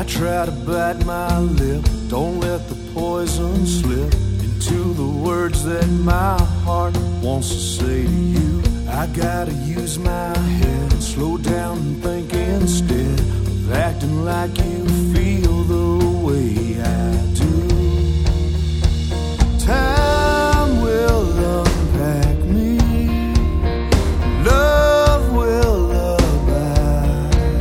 try to bite my lip, don't let the poison slip into the words that my heart wants to say to you. I gotta use my head and slow down and think instead of acting like you feel the way I do. Time will unpack me, love will abide.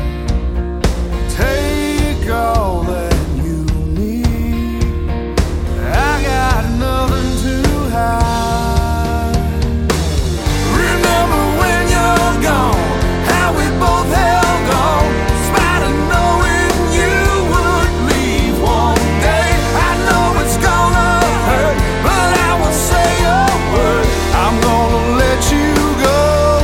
Take all that you need, I got nothing to hide. Remember when you're gone, how we both held on, despite of knowing you would leave one day. I know it's gonna hurt, but I won't say a word. I'm gonna let you go,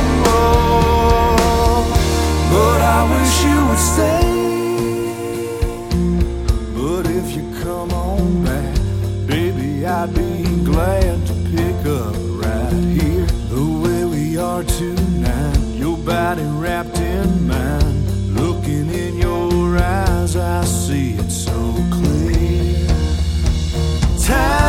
but I wish you would stay. But if you come on back, baby, I'd be glad to pick up right here, the way we are tonight. Your body wrapped in mine, looking in your eyes, I see it so clear. Time